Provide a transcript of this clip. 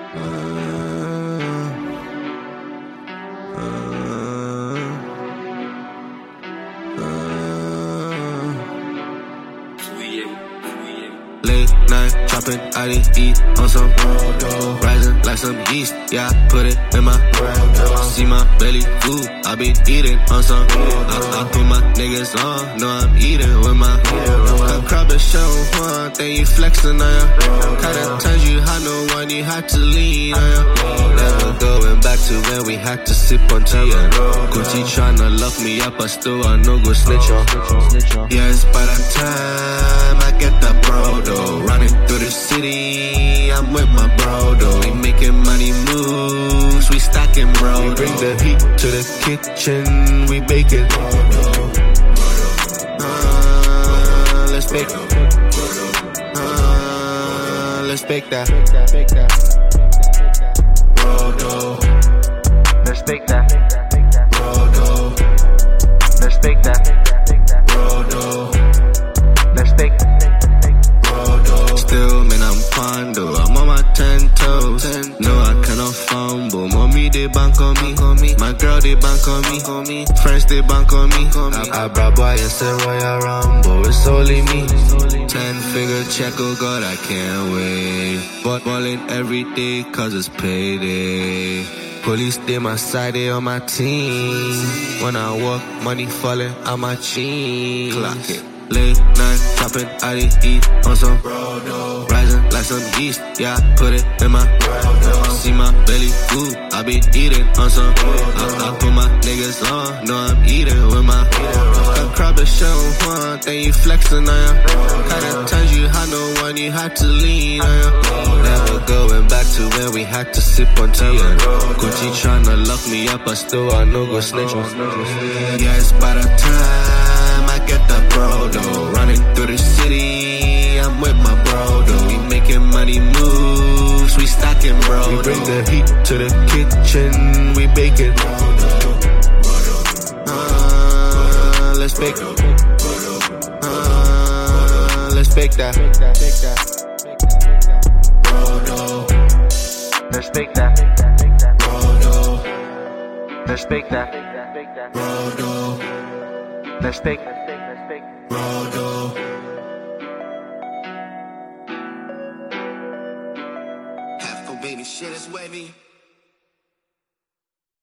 Late night, chopping out the eat on some rising like some yeast. Yeah, I put it in my see my belly food. I be eating on some. I put my niggas on. Know I'm eating with my crop and show one. Then you flexing on ya. Kinda times you had no one, you had to lean on ya. Never going back to when we had to sip on tea. Gucci tryna lock me up, but still I no go snitch on. Yeah, it's by the time I get that bro though. Running through the city, I'm with my bro though. We making money moves, we stacking bro. We bring the heat to the kitchen, we bake it. Let's bake. Let's bake that. Rodo. Let's bake that. Rodo. Let's bake that. Rodo. Let's bake. Still, man, I'm Pondo. I'm on my 10 toes. No, I cannot fumble. Mommy, they bank on me. My girl, they bank on me. Friends, they bank on me. I brought boy and said Royal Rumble. It's only me. 10-finger check, oh God, I can't wait. But ballin' every day, cause it's payday. Police, they my side, they on my team. When I walk, money falling out my jeans. Clock it. Late night, chopping out the eat on some rising like some yeast. Yeah, I put it in my see my belly food. I be eating on some. I put my niggas on. Know I'm eating with my crop and show one. Then you flexing on ya. Kinda times you had no one, you had to lean on ya. Never going back to when we had to sip on tea. Gucci tryna lock me up, but still I no go snitch on. Yeah, it's by the time I get that bro though. Running through the city, I'm with my bro though. We making money moves, we stacking bro. We bring the heat to the kitchen, we bake it. Let's bake. Let's bake that. Rodo. Let's bake that. Rodo. Let's bake that. Rodo. Let's bake. Rodo. Half for baby shit is wavy.